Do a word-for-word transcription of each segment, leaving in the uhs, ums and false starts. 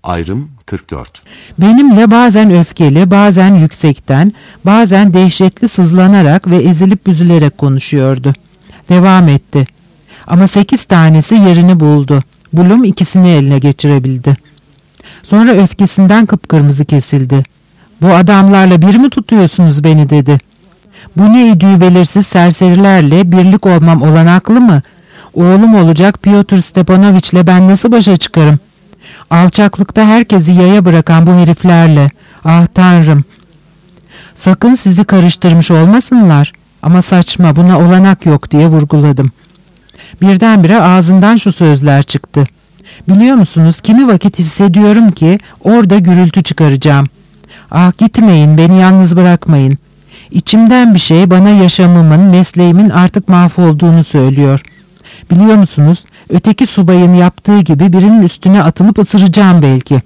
Ayrım kırk dört. Benimle bazen öfkeli, bazen yüksekten, bazen dehşetli sızlanarak ve ezilip büzülerek konuşuyordu. Devam etti. Ama sekiz tanesi yerini buldu. Bloom ikisini eline geçirebildi. Sonra öfkesinden kıpkırmızı kesildi. Bu adamlarla bir mi tutuyorsunuz beni dedi. Bu ne idüğü belirsiz serserilerle birlik olmam olanaklı mı? Oğlum olacak Pyotr Stepanoviç'le ben nasıl başa çıkarım? Alçaklıkta herkesi yaya bırakan bu heriflerle. Ah Tanrım! Sakın sizi karıştırmış olmasınlar. Ama saçma, buna olanak yok diye vurguladım. Birdenbire ağzından şu sözler çıktı. Biliyor musunuz, kimi vakit hissediyorum ki orada gürültü çıkaracağım. Ah gitmeyin, beni yalnız bırakmayın. İçimden bir şey bana yaşamımın, mesleğimin artık mahvolduğunu söylüyor. Biliyor musunuz, öteki subayın yaptığı gibi birinin üstüne atılıp ısıracağım belki.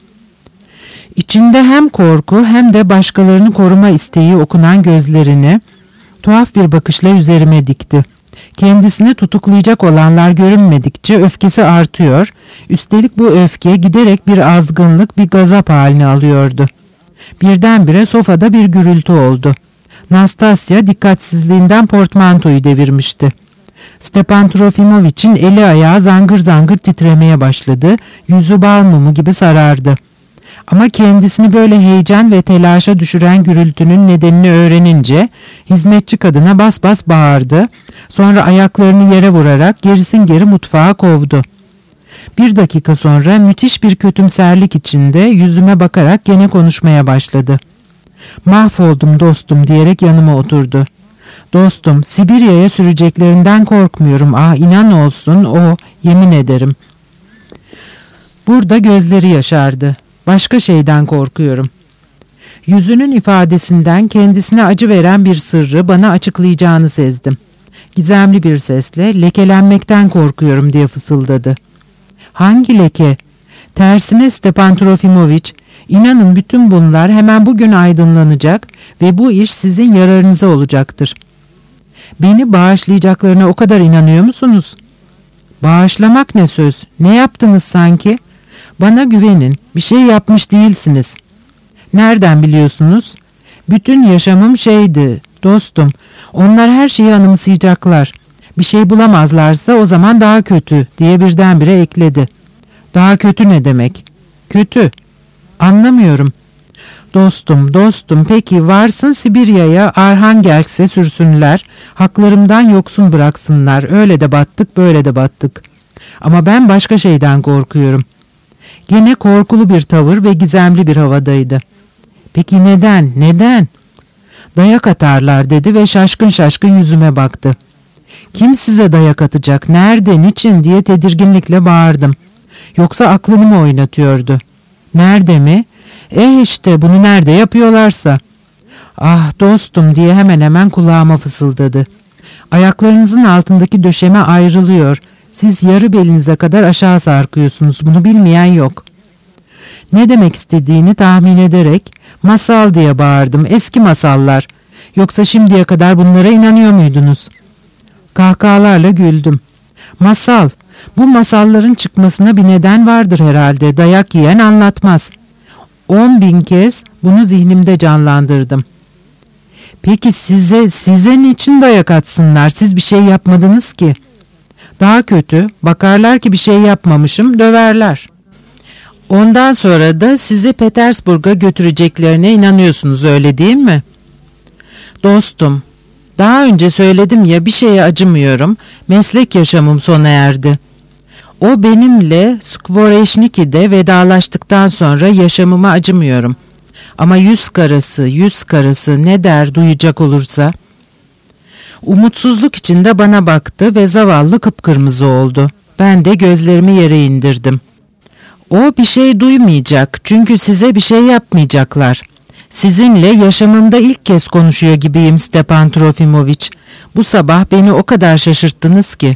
İçinde hem korku hem de başkalarını koruma isteği okunan gözlerini tuhaf bir bakışla üzerime dikti. Kendisini tutuklayacak olanlar görünmedikçe öfkesi artıyor, üstelik bu öfke giderek bir azgınlık, bir gazap halini alıyordu. Birdenbire sofada bir gürültü oldu. Nastasya dikkatsizliğinden portmantoyu devirmişti. Stepan Trofimoviç'in eli ayağı zangır zangır titremeye başladı, yüzü bal mumu gibi sarardı. Ama kendisini böyle heyecan ve telaşa düşüren gürültünün nedenini öğrenince hizmetçi kadına bas bas bağırdı, sonra ayaklarını yere vurarak gerisin geri mutfağa kovdu. Bir dakika sonra müthiş bir kötümserlik içinde yüzüme bakarak gene konuşmaya başladı. Mahvoldum dostum diyerek yanıma oturdu. Dostum, Sibirya'ya süreceklerinden korkmuyorum. Ah inan olsun, o, yemin ederim. Burada gözleri yaşardı. Başka şeyden korkuyorum. Yüzünün ifadesinden kendisine acı veren bir sırrı bana açıklayacağını sezdim. Gizemli bir sesle lekelenmekten korkuyorum diye fısıldadı. Hangi leke? Tersine Stepan Trofimoviç, inanın bütün bunlar hemen bugün aydınlanacak ve bu iş sizin yararınıza olacaktır. Beni bağışlayacaklarına o kadar inanıyor musunuz? Bağışlamak ne söz? Ne yaptınız sanki? Bana güvenin, bir şey yapmış değilsiniz. Nereden biliyorsunuz? Bütün yaşamım şeydi, dostum. Onlar her şeyi anımsayacaklar. Bir şey bulamazlarsa o zaman daha kötü diye birdenbire ekledi. Daha kötü ne demek? Kötü. Anlamıyorum. Dostum, dostum, peki varsın Sibirya'ya, Arhangelsk'e sürsünler, haklarımdan yoksun bıraksınlar, öyle de battık, böyle de battık. Ama ben başka şeyden korkuyorum. Gene korkulu bir tavır ve gizemli bir havadaydı. Peki neden, neden? Dayak atarlar dedi ve şaşkın şaşkın yüzüme baktı. Kim size dayak atacak, nerede, niçin diye tedirginlikle bağırdım. Yoksa aklımı mı oynatıyordu? Nerede mi? Eh işte bunu nerede yapıyorlarsa. Ah dostum diye hemen hemen kulağıma fısıldadı. Ayaklarınızın altındaki döşeme ayrılıyor. Siz yarı belinize kadar aşağı sarkıyorsunuz. Bunu bilmeyen yok. Ne demek istediğini tahmin ederek masal diye bağırdım. Eski masallar. Yoksa şimdiye kadar bunlara inanıyor muydunuz? Kahkahalarla güldüm. Masal. Bu masalların çıkmasına bir neden vardır herhalde. Dayak yiyen anlatmaz. On bin kez bunu zihnimde canlandırdım. Peki size, size niçin dayak atsınlar? Siz bir şey yapmadınız ki. Daha kötü, bakarlar ki bir şey yapmamışım, döverler. Ondan sonra da sizi Petersburg'a götüreceklerine inanıyorsunuz, öyle değil mi? Dostum, daha önce söyledim ya, bir şeye acımıyorum, meslek yaşamım sona erdi. O benimle Skvoreşniki'de vedalaştıktan sonra yaşamıma acımıyorum. Ama yüz karası, yüz karası ne der duyacak olursa? Umutsuzluk içinde bana baktı ve zavallı kıpkırmızı oldu. Ben de gözlerimi yere indirdim. O bir şey duymayacak çünkü size bir şey yapmayacaklar. Sizinle yaşamımda ilk kez konuşuyor gibiyim Stepan Trofimoviç. Bu sabah beni o kadar şaşırttınız ki.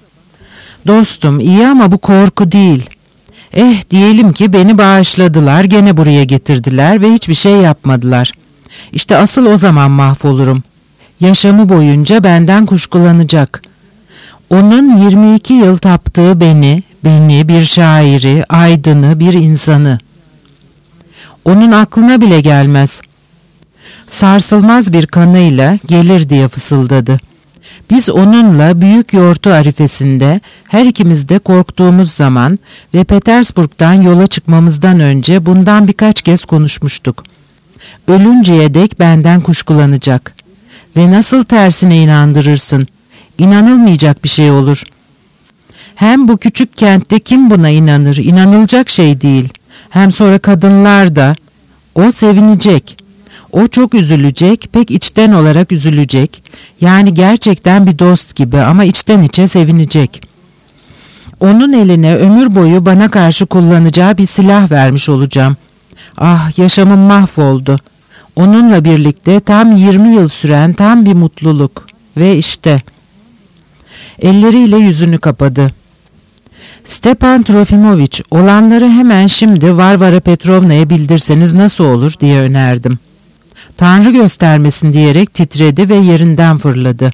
Dostum iyi ama bu korku değil. Eh diyelim ki beni bağışladılar, gene buraya getirdiler ve hiçbir şey yapmadılar. İşte asıl o zaman mahvolurum. Yaşamı boyunca benden kuşkulanacak. Onun yirmi iki yıl taptığı beni, beni, bir şairi, aydını, bir insanı. Onun aklına bile gelmez. Sarsılmaz bir kanıyla gelir diye fısıldadı. Biz onunla büyük yortu arifesinde her ikimiz de korktuğumuz zaman ve Petersburg'dan yola çıkmamızdan önce bundan birkaç kez konuşmuştuk. Ölünceye dek benden kuşkulanacak. Ve nasıl tersine inandırırsın? İnanılmayacak bir şey olur. Hem bu küçük kentte kim buna inanır? İnanılacak şey değil. Hem sonra kadınlar da. O sevinecek. O çok üzülecek, pek içten olarak üzülecek. Yani gerçekten bir dost gibi ama içten içe sevinecek. Onun eline ömür boyu bana karşı kullanacağı bir silah vermiş olacağım. Ah, yaşamım mahvoldu. Onunla birlikte tam yirmi yıl süren tam bir mutluluk. Ve işte. Elleriyle yüzünü kapadı. Stepan Trofimoviç, olanları hemen şimdi Varvara Petrovna'ya bildirseniz nasıl olur diye önerdim. Tanrı göstermesin diyerek titredi ve yerinden fırladı.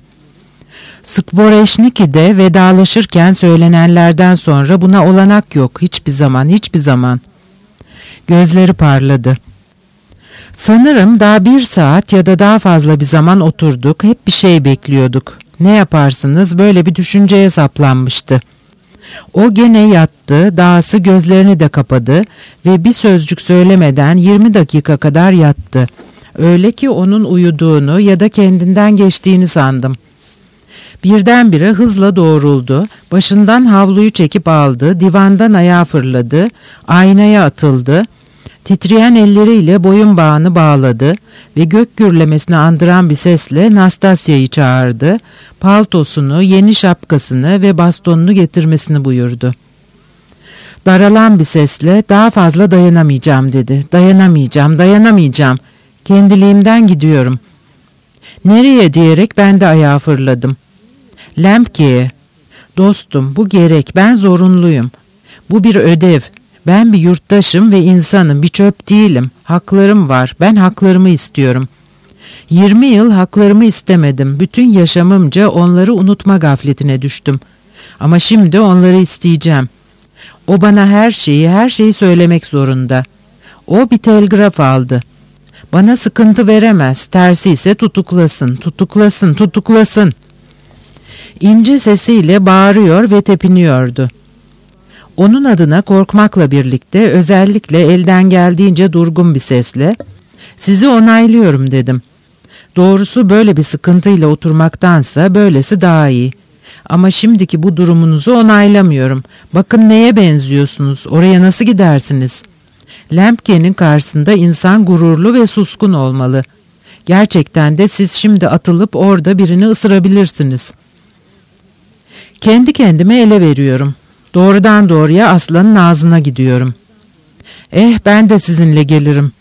Skvoreşniki'de vedalaşırken söylenenlerden sonra buna olanak yok. Hiçbir zaman, hiçbir zaman. Gözleri parladı. Sanırım daha bir saat ya da daha fazla bir zaman oturduk, hep bir şey bekliyorduk. Ne yaparsınız, böyle bir düşünceye saplanmıştı. O gene yattı, dahası gözlerini de kapadı ve bir sözcük söylemeden yirmi dakika kadar yattı. Öyle ki onun uyuduğunu ya da kendinden geçtiğini sandım. Birdenbire hızla doğruldu, başından havluyu çekip aldı, divandan ayağa fırladı, aynaya atıldı, titreyen elleriyle boyun bağını bağladı ve gök gürlemesini andıran bir sesle Nastasya'yı çağırdı, paltosunu, yeni şapkasını ve bastonunu getirmesini buyurdu. Daralan bir sesle daha fazla dayanamayacağım dedi. Dayanamayacağım, dayanamayacağım. Kendiliğimden gidiyorum. Nereye diyerek ben de ayağa fırladım. Lemke'ye. Dostum, bu gerek, ben zorunluyum. Bu bir ödev. Ben bir yurttaşım ve insanım, bir çöp değilim. Haklarım var, ben haklarımı istiyorum. Yirmi yıl haklarımı istemedim. Bütün yaşamımca onları unutma gafletine düştüm. Ama şimdi onları isteyeceğim. O bana her şeyi, her şeyi söylemek zorunda. O bir telgraf aldı. Bana sıkıntı veremez, tersi ise tutuklasın, tutuklasın, tutuklasın. İnce sesiyle bağırıyor ve tepiniyordu. Onun adına korkmakla birlikte özellikle elden geldiğince durgun bir sesle "Sizi onaylıyorum" dedim. Doğrusu böyle bir sıkıntıyla oturmaktansa böylesi daha iyi. Ama şimdiki bu durumunuzu onaylamıyorum. Bakın neye benziyorsunuz, oraya nasıl gidersiniz? Lemke'nin karşısında insan gururlu ve suskun olmalı. Gerçekten de siz şimdi atılıp orada birini ısırabilirsiniz. Kendi kendime ele veriyorum. Doğrudan doğruya aslanın ağzına gidiyorum. Eh, ben de sizinle gelirim.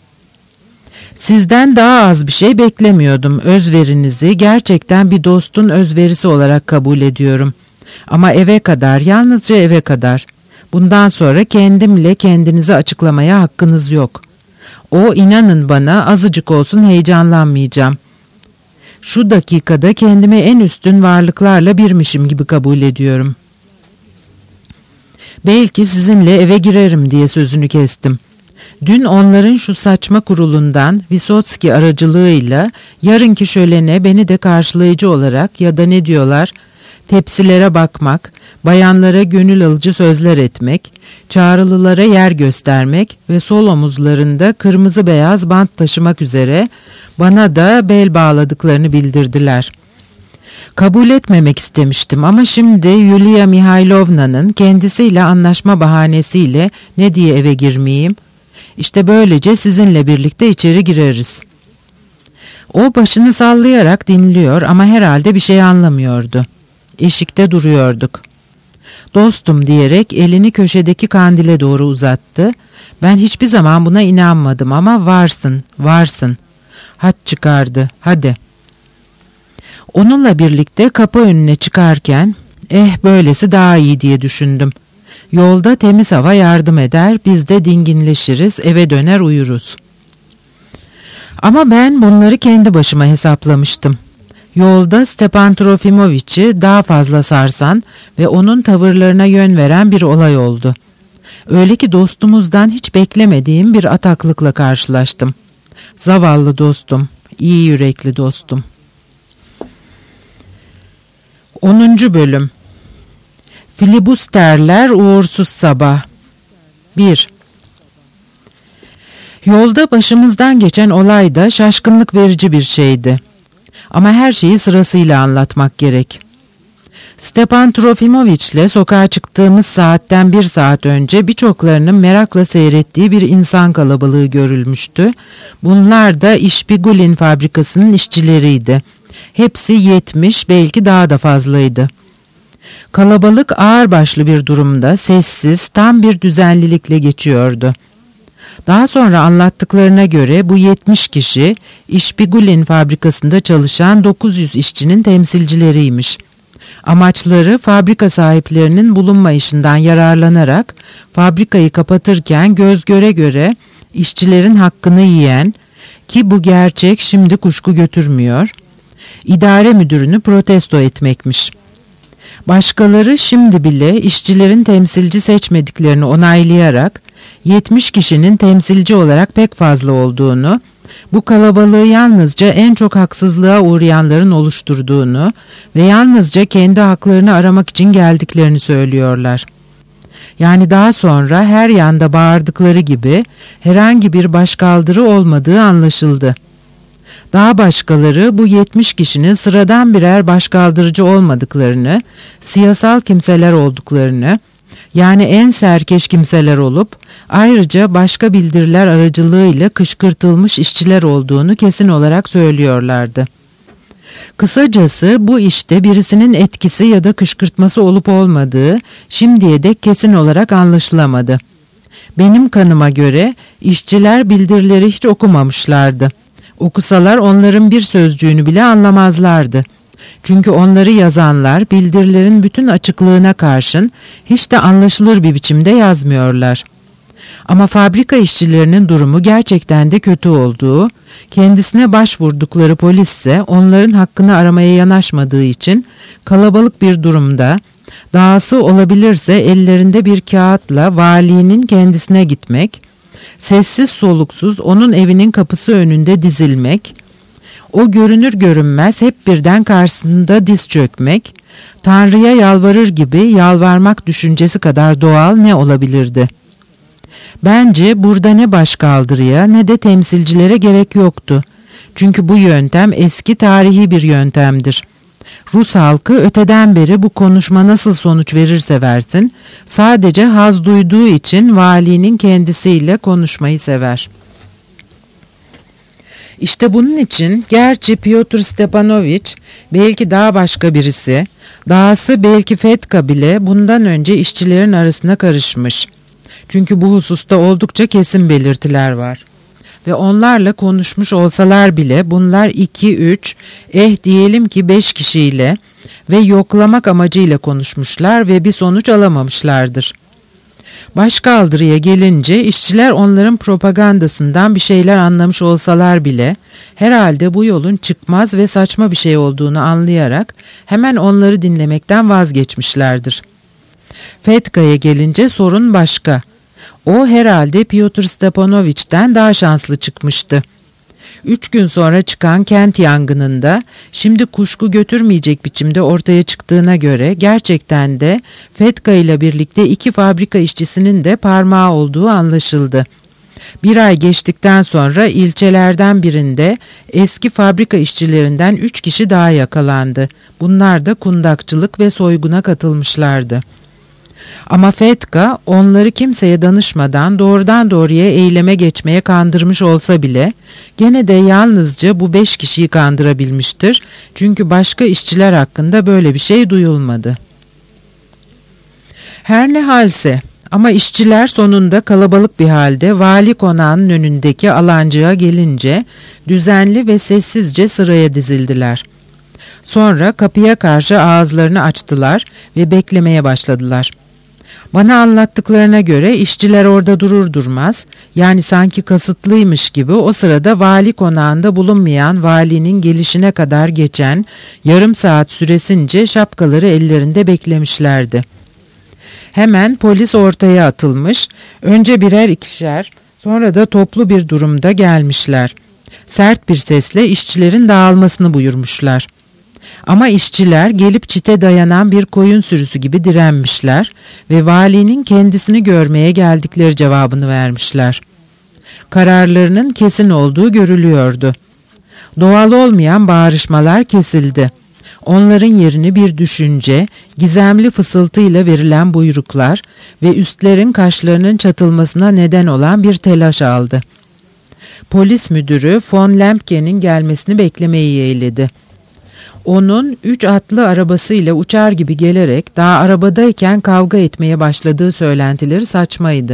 Sizden daha az bir şey beklemiyordum. Özverinizi gerçekten bir dostun özverisi olarak kabul ediyorum. Ama eve kadar, yalnızca eve kadar. Bundan sonra kendimle kendinizi açıklamaya hakkınız yok. O, inanın bana, azıcık olsun heyecanlanmayacağım. Şu dakikada kendimi en üstün varlıklarla birmişim gibi kabul ediyorum. Belki sizinle eve girerim diye sözünü kestim. Dün onların şu saçma kurulundan Visotski aracılığıyla yarınki şölene beni de karşılayıcı olarak ya da ne diyorlar, tepsilere bakmak, bayanlara gönül alıcı sözler etmek, çağrılılara yer göstermek ve sol omuzlarında kırmızı beyaz bant taşımak üzere bana da bel bağladıklarını bildirdiler. Kabul etmemek istemiştim ama şimdi Yulia Mihailovna'nın kendisiyle anlaşma bahanesiyle ne diye eve girmeyeyim? İşte böylece sizinle birlikte içeri gireriz. O başını sallayarak dinliyor ama herhalde bir şey anlamıyordu. Eşikte duruyorduk. Dostum diyerek elini köşedeki kandile doğru uzattı. Ben hiçbir zaman buna inanmadım ama varsın, varsın. Hat çıkardı, hadi. Onunla birlikte kapı önüne çıkarken, eh böylesi daha iyi diye düşündüm. Yolda temiz hava yardım eder, biz de dinginleşiriz, eve döner uyuruz. Ama ben bunları kendi başıma hesaplamıştım. Yolda Stepan Trofimoviç'i daha fazla sarsan ve onun tavırlarına yön veren bir olay oldu. Öyle ki dostumuzdan hiç beklemediğim bir ataklıkla karşılaştım. Zavallı dostum, iyi yürekli dostum. onuncu Bölüm. Filibusterler uğursuz sabah. bir. Yolda başımızdan geçen olay da şaşkınlık verici bir şeydi. Ama her şeyi sırasıyla anlatmak gerek. Stepan Trofimoviç'le sokağa çıktığımız saatten bir saat önce birçoklarının merakla seyrettiği bir insan kalabalığı görülmüştü. Bunlar da İşbigulin fabrikasının işçileriydi. Hepsi yetmiş, belki daha da fazlaydı. Kalabalık ağırbaşlı bir durumda, sessiz, tam bir düzenlilikle geçiyordu. Daha sonra anlattıklarına göre bu yetmiş kişi İşbigulin fabrikasında çalışan dokuz yüz işçinin temsilcileriymiş. Amaçları fabrika sahiplerinin bulunmayışından yararlanarak fabrikayı kapatırken göz göre göre işçilerin hakkını yiyen, ki bu gerçek şimdi kuşku götürmüyor, idare müdürünü protesto etmekmiş. Başkaları şimdi bile işçilerin temsilci seçmediklerini onaylayarak yetmiş kişinin temsilci olarak pek fazla olduğunu, bu kalabalığı yalnızca en çok haksızlığa uğrayanların oluşturduğunu ve yalnızca kendi haklarını aramak için geldiklerini söylüyorlar. Yani daha sonra her yanda bağırdıkları gibi herhangi bir başkaldırı olmadığı anlaşıldı. Daha başkaları bu yetmiş kişinin sıradan birer başkaldırıcı olmadıklarını, siyasal kimseler olduklarını, yani en serkeş kimseler olup ayrıca başka bildiriler aracılığıyla kışkırtılmış işçiler olduğunu kesin olarak söylüyorlardı. Kısacası bu işte birisinin etkisi ya da kışkırtması olup olmadığı şimdiye dek kesin olarak anlaşılamadı. Benim kanıma göre işçiler bildirileri hiç okumamışlardı. Okusalar onların bir sözcüğünü bile anlamazlardı. Çünkü onları yazanlar bildirilerin bütün açıklığına karşın hiç de anlaşılır bir biçimde yazmıyorlar. Ama fabrika işçilerinin durumu gerçekten de kötü olduğu, kendisine başvurdukları polisse onların hakkını aramaya yanaşmadığı için kalabalık bir durumda, dahası olabilirse ellerinde bir kağıtla valinin kendisine gitmek, sessiz soluksuz onun evinin kapısı önünde dizilmek, o görünür görünmez hep birden karşısında diz çökmek, Tanrı'ya yalvarır gibi yalvarmak düşüncesi kadar doğal ne olabilirdi? Bence burada ne başkaldırıya ne de temsilcilere gerek yoktu. Çünkü bu yöntem eski tarihi bir yöntemdir. Rus halkı öteden beri bu konuşma nasıl sonuç verirse versin, sadece haz duyduğu için valinin kendisiyle konuşmayı sever. İşte bunun için gerçi Pyotr Stepanoviç, belki daha başka birisi, dahası belki Fedka bile bundan önce işçilerin arasına karışmış. Çünkü bu hususta oldukça kesin belirtiler var. Ve onlarla konuşmuş olsalar bile bunlar iki, üç, eh diyelim ki beş kişiyle ve yoklamak amacıyla konuşmuşlar ve bir sonuç alamamışlardır. Başkaldırıya gelince işçiler onların propagandasından bir şeyler anlamış olsalar bile herhalde bu yolun çıkmaz ve saçma bir şey olduğunu anlayarak hemen onları dinlemekten vazgeçmişlerdir. Fedka'ya gelince sorun başka. O herhalde Pyotr Stepanoviç'ten daha şanslı çıkmıştı. Üç gün sonra çıkan kent yangınında şimdi kuşku götürmeyecek biçimde ortaya çıktığına göre gerçekten de Fedka ile birlikte iki fabrika işçisinin de parmağı olduğu anlaşıldı. Bir ay geçtikten sonra ilçelerden birinde eski fabrika işçilerinden üç kişi daha yakalandı. Bunlar da kundakçılık ve soyguna katılmışlardı. Ama Fedka onları kimseye danışmadan doğrudan doğruya eyleme geçmeye kandırmış olsa bile gene de yalnızca bu beş kişiyi kandırabilmiştir. Çünkü başka işçiler hakkında böyle bir şey duyulmadı. Her ne halse ama işçiler sonunda kalabalık bir halde vali konağının önündeki alancığa gelince düzenli ve sessizce sıraya dizildiler. Sonra kapıya karşı ağızlarını açtılar ve beklemeye başladılar. Bana anlattıklarına göre işçiler orada durur durmaz, yani sanki kasıtlıymış gibi o sırada vali konağında bulunmayan valinin gelişine kadar geçen yarım saat süresince şapkaları ellerinde beklemişlerdi. Hemen polis ortaya atılmış, önce birer ikişer, sonra da toplu bir durumda gelmişler. Sert bir sesle işçilerin dağılmasını buyurmuşlar. Ama işçiler gelip çite dayanan bir koyun sürüsü gibi direnmişler ve valinin kendisini görmeye geldikleri cevabını vermişler. Kararlarının kesin olduğu görülüyordu. Doğal olmayan bağırışmalar kesildi. Onların yerini bir düşünce, gizemli fısıltıyla verilen buyruklar ve üstlerin kaşlarının çatılmasına neden olan bir telaş aldı. Polis müdürü von Lembke'nin gelmesini beklemeyi yeğledi. Onun üç atlı arabasıyla uçar gibi gelerek daha arabadayken kavga etmeye başladığı söylentileri saçmaydı.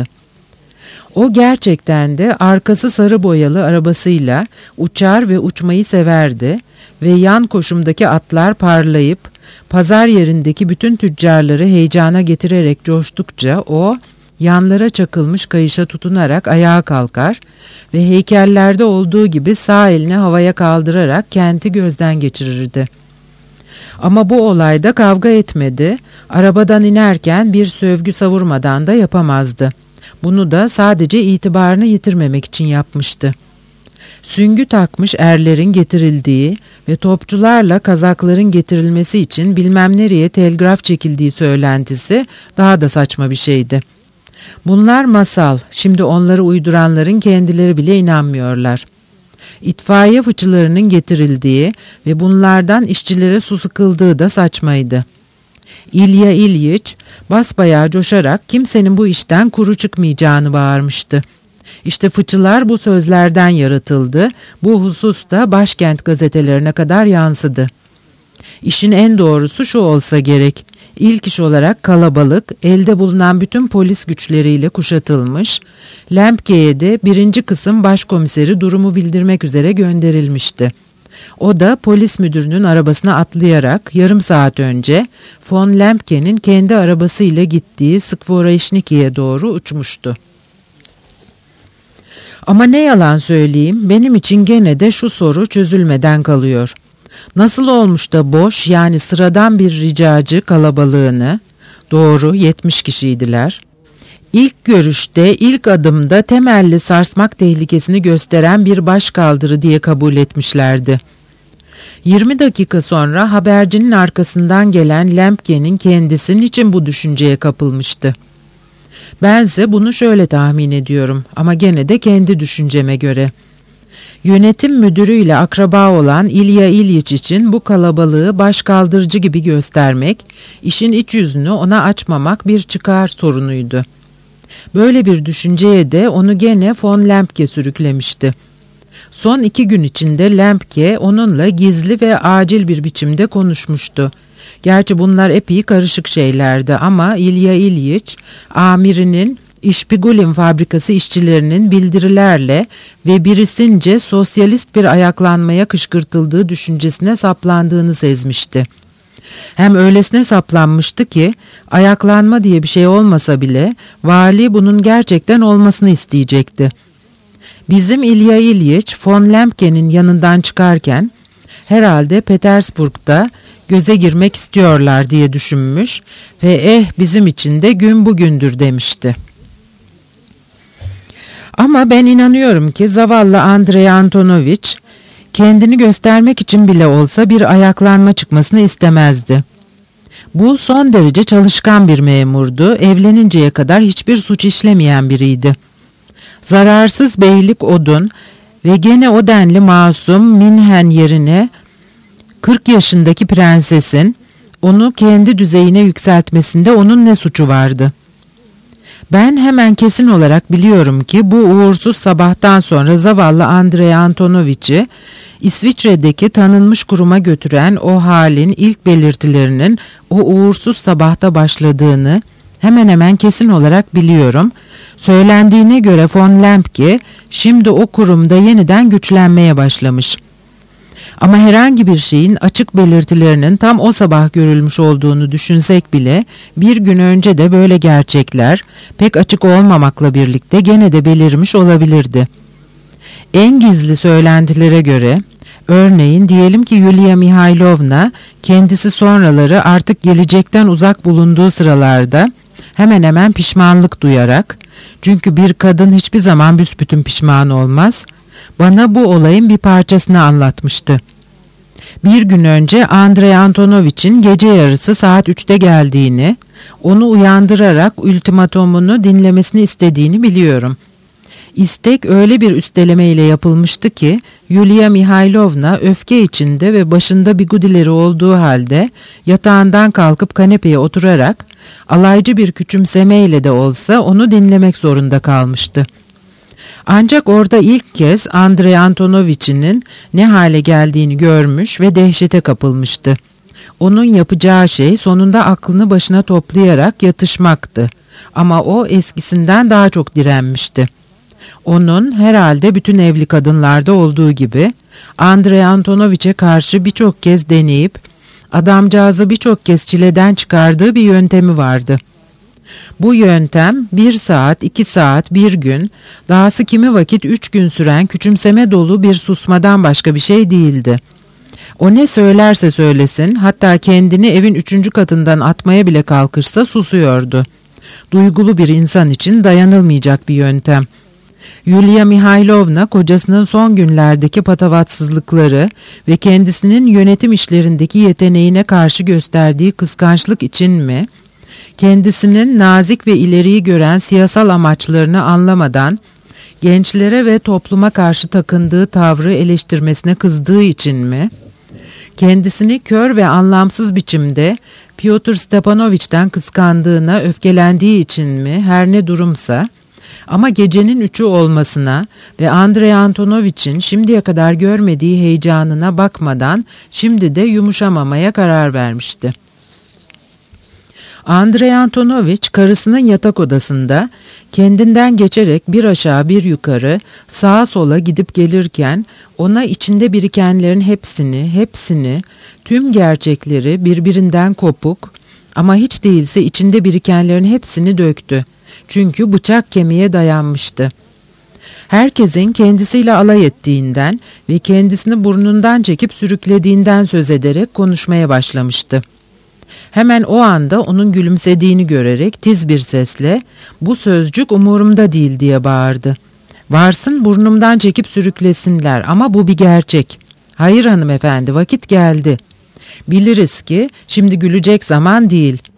O gerçekten de arkası sarı boyalı arabasıyla uçar ve uçmayı severdi ve yan koşumdaki atlar parlayıp pazar yerindeki bütün tüccarları heyecana getirerek coştukça o yanlara çakılmış kayışa tutunarak ayağa kalkar ve heykellerde olduğu gibi sağ elini havaya kaldırarak kenti gözden geçirirdi. Ama bu olayda kavga etmedi, arabadan inerken bir sövgü savurmadan da yapamazdı. Bunu da sadece itibarını yitirmemek için yapmıştı. Süngü takmış erlerin getirildiği ve topçularla kazakların getirilmesi için bilmem nereye telgraf çekildiği söylentisi daha da saçma bir şeydi. Bunlar masal, şimdi onları uyduranların kendileri bile inanmıyorlar. İtfaiye fıçılarının getirildiği ve bunlardan işçilere su sıkıldığı da saçmaydı. İlya İlyiç basbayağı coşarak kimsenin bu işten kuru çıkmayacağını bağırmıştı. İşte fıçılar bu sözlerden yaratıldı, bu husus da başkent gazetelerine kadar yansıdı. İşin en doğrusu şu olsa gerek, İlk iş olarak kalabalık, elde bulunan bütün polis güçleriyle kuşatılmış, Lembke'ye de birinci kısım başkomiseri durumu bildirmek üzere gönderilmişti. O da polis müdürünün arabasına atlayarak yarım saat önce von Lembke'nin kendi arabasıyla gittiği Skvoreşniki'ye doğru uçmuştu. Ama ne yalan söyleyeyim, benim için gene de şu soru çözülmeden kalıyor. Nasıl olmuş da boş, yani sıradan bir ricacı kalabalığını, doğru yetmiş kişiydiler, ilk görüşte, ilk adımda temelli sarsmak tehlikesini gösteren bir başkaldırı diye kabul etmişlerdi. yirmi dakika sonra habercinin arkasından gelen Lembke'nin kendisi niçin bu düşünceye kapılmıştı? Bense bunu şöyle tahmin ediyorum ama gene de kendi düşünceme göre. Yönetim müdürüyle akraba olan İlya İlyiç için bu kalabalığı başkaldırıcı gibi göstermek, işin iç yüzünü ona açmamak bir çıkar sorunuydu. Böyle bir düşünceye de onu gene von Lembke sürüklemişti. Son iki gün içinde Lembke onunla gizli ve acil bir biçimde konuşmuştu. Gerçi bunlar epey karışık şeylerdi ama İlya İlyiç, amirinin İşpigulin fabrikası işçilerinin bildirilerle ve birisince sosyalist bir ayaklanmaya kışkırtıldığı düşüncesine saplandığını sezmişti. Hem öylesine saplanmıştı ki ayaklanma diye bir şey olmasa bile vali bunun gerçekten olmasını isteyecekti. Bizim İlya İlyiç von Lembke'nin yanından çıkarken herhalde Petersburg'da göze girmek istiyorlar diye düşünmüş ve eh bizim için de gün bugündür demişti. Ama ben inanıyorum ki zavallı Andrei Antonovich kendini göstermek için bile olsa bir ayaklanma çıkmasını istemezdi. Bu son derece çalışkan bir memurdu, evleninceye kadar hiçbir suç işlemeyen biriydi. Zararsız beylik odun ve gene o denli masum Minhen yerine kırk yaşındaki prensesin onu kendi düzeyine yükseltmesinde onun ne suçu vardı? Ben hemen kesin olarak biliyorum ki bu uğursuz sabahtan sonra zavallı Andrei Antonovich'i İsviçre'deki tanınmış kuruma götüren o halin ilk belirtilerinin o uğursuz sabahta başladığını hemen hemen kesin olarak biliyorum. Söylendiğine göre von Lembke şimdi o kurumda yeniden güçlenmeye başlamış. Ama herhangi bir şeyin açık belirtilerinin tam o sabah görülmüş olduğunu düşünsek bile bir gün önce de böyle gerçekler pek açık olmamakla birlikte gene de belirmiş olabilirdi. En gizli söylentilere göre, örneğin diyelim ki Yulia Mihailovna kendisi sonraları artık gelecekten uzak bulunduğu sıralarda hemen hemen pişmanlık duyarak, çünkü bir kadın hiçbir zaman büsbütün pişman olmaz, bana bu olayın bir parçasını anlatmıştı. Bir gün önce Andrei Antonovich'in gece yarısı saat üçte geldiğini, onu uyandırarak ultimatomunu dinlemesini istediğini biliyorum. İstek öyle bir üsteleme ile yapılmıştı ki, Yulia Mihailovna öfke içinde ve başında bigudileri olduğu halde yatağından kalkıp kanepeye oturarak, alaycı bir küçümsemeyle de olsa onu dinlemek zorunda kalmıştı. Ancak orada ilk kez Andrei Antonovich'in ne hale geldiğini görmüş ve dehşete kapılmıştı. Onun yapacağı şey sonunda aklını başına toplayarak yatışmaktı. Ama o eskisinden daha çok direnmişti. Onun herhalde bütün evli kadınlarda olduğu gibi Andrei Antonovich'e karşı birçok kez deneyip adamcağızı birçok kez çileden çıkardığı bir yöntemi vardı. Bu yöntem bir saat, iki saat, bir gün, dahası kimi vakit üç gün süren küçümseme dolu bir susmadan başka bir şey değildi. O ne söylerse söylesin, hatta kendini evin üçüncü katından atmaya bile kalkışsa susuyordu. Duygulu bir insan için dayanılmayacak bir yöntem. Yulia Mihailovna kocasının son günlerdeki patavatsızlıkları ve kendisinin yönetim işlerindeki yeteneğine karşı gösterdiği kıskançlık için mi, kendisinin nazik ve ileriyi gören siyasal amaçlarını anlamadan gençlere ve topluma karşı takındığı tavrı eleştirmesine kızdığı için mi, kendisini kör ve anlamsız biçimde Pyotr Stepanovich'ten kıskandığına öfkelendiği için mi, her ne durumsa, ama gecenin üçü olmasına ve Andrei Antonovich'in şimdiye kadar görmediği heyecanına bakmadan şimdi de yumuşamamaya karar vermişti. Andrei Antonovich karısının yatak odasında kendinden geçerek bir aşağı bir yukarı sağa sola gidip gelirken ona içinde birikenlerin hepsini, hepsini, tüm gerçekleri birbirinden kopuk ama hiç değilse içinde birikenlerin hepsini döktü. Çünkü bıçak kemiğe dayanmıştı. Herkesin kendisiyle alay ettiğinden ve kendisini burnundan çekip sürüklediğinden söz ederek konuşmaya başlamıştı. Hemen o anda onun gülümsediğini görerek tiz bir sesle "Bu sözcük umurumda değil" diye bağırdı. "Varsın burnumdan çekip sürüklesinler ama bu bir gerçek. Hayır hanımefendi, vakit geldi. Biliriz ki şimdi gülecek zaman değil.